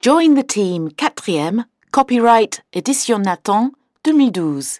Join the team 4e, copyright Édition Nathan, 2012.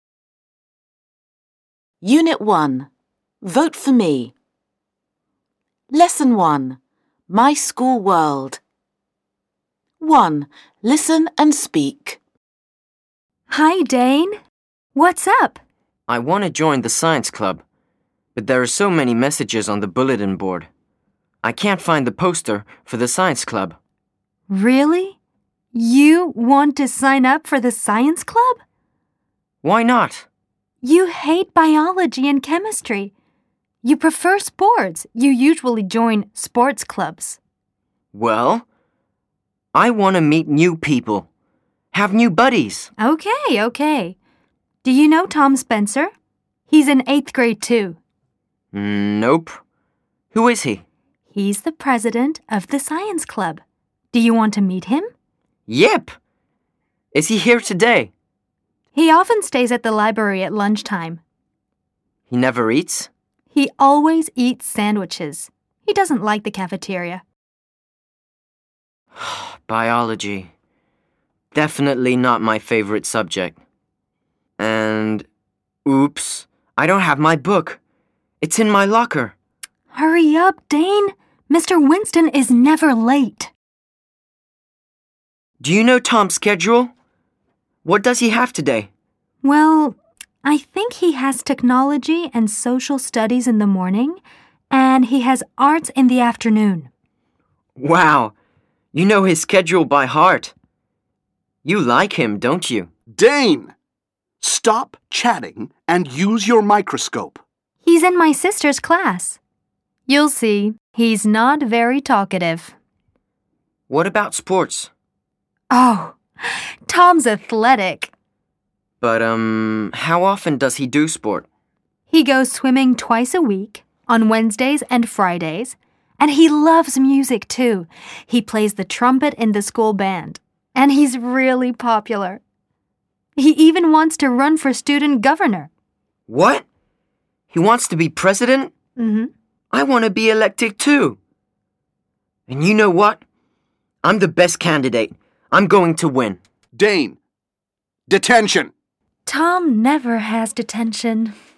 Unit 1. Vote for me. Lesson 1. My School World. 1. Listen and speak. Hi, Dane. What's up? I want to join the science club, but there are so many messages on the bulletin board. I can't find the poster for the science club. Really? You want to sign up for the science club? Why not? You hate biology and chemistry. You prefer sports. You usually join sports clubs. Well, I want to meet new people, have new buddies. Okay. Do you know Tom Spencer? He's in 8th grade too. Nope. Who is he? He's the president of the science club. Do you want to meet him? Yep. Is he here today? He often stays at the library at lunchtime. He never eats? He always eats sandwiches. He doesn't like the cafeteria. Biology. Definitely not my favorite subject. And, oops, I don't have my book. It's in my locker. Hurry up, Dane. Mr. Winston is never late. Do you know Tom's schedule? What does he have today? Well, I think he has technology and social studies in the morning, and he has arts in the afternoon. Wow, you know his schedule by heart. You like him, don't you? Dane! Stop chatting and use your microscope. He's in my sister's class. You'll see, he's not very talkative. What about sports? Oh, Tom's athletic. But, how often does he do sport? He goes swimming twice a week, on Wednesdays and Fridays, and he loves music too. He plays the trumpet in the school band, and he's really popular. He even wants to run for student governor. What? He wants to be president? Mm-hmm. I want to be elected too. And you know what? I'm the best candidate. I'm going to win. Dane! Detention! Tom never has detention.